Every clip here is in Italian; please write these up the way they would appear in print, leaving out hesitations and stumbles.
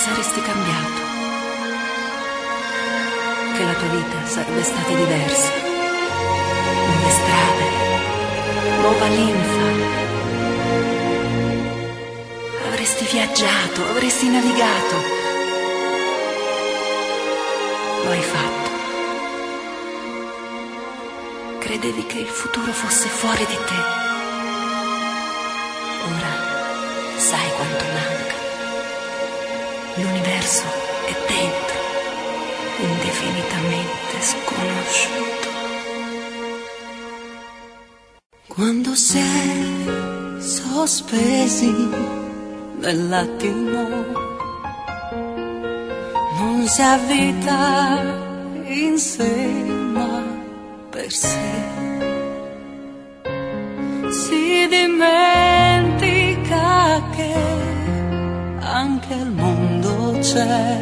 saresti cambiato, che la tua vita sarebbe stata diversa, nuove strade, nuova linfa. Avresti viaggiato, avresti navigato. Lo hai fatto. Credevi che il futuro fosse fuori di te. Ora sai quanto manca. L'universo è dentro, indefinitamente sconosciuto. Quando si è sospesi nell'attimo, non si ha vita in sé ma per sé. Si dimentica che anche il mondo c'è,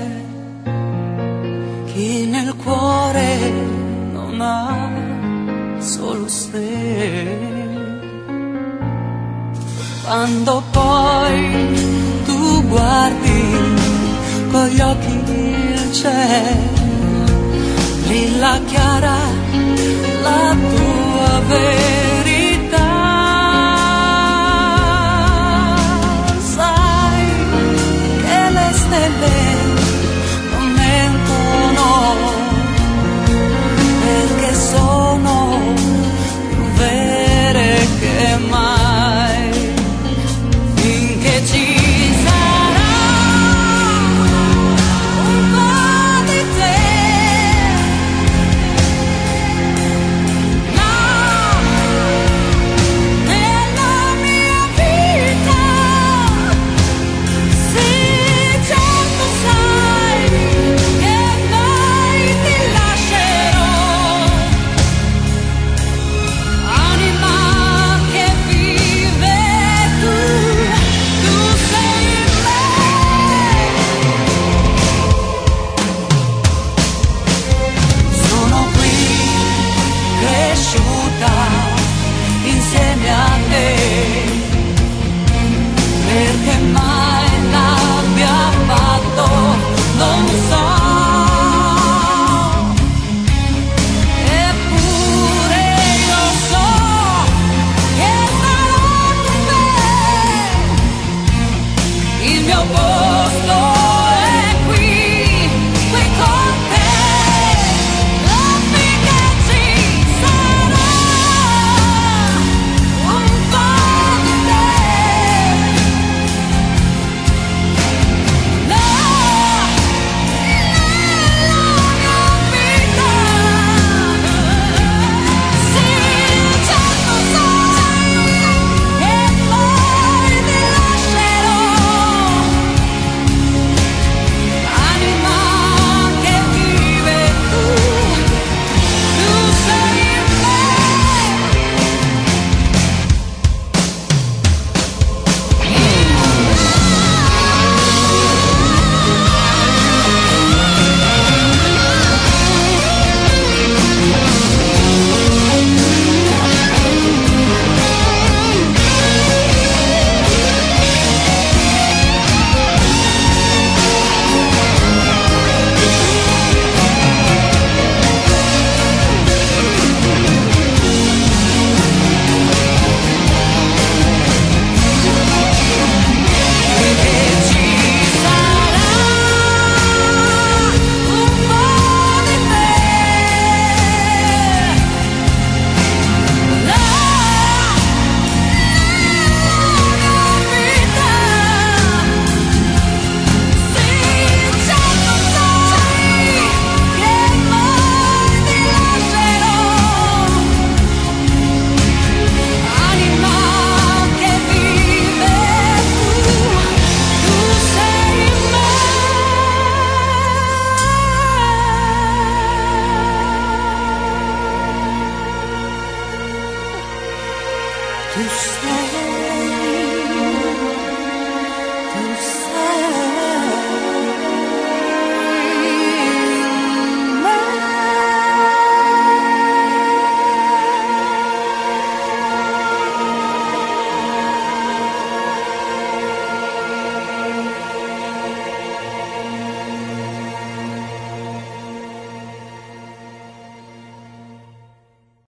chi nel cuore non ha solo sé. Quando poi tu guardi con gli occhi il cielo, brilla chiara la tua vita.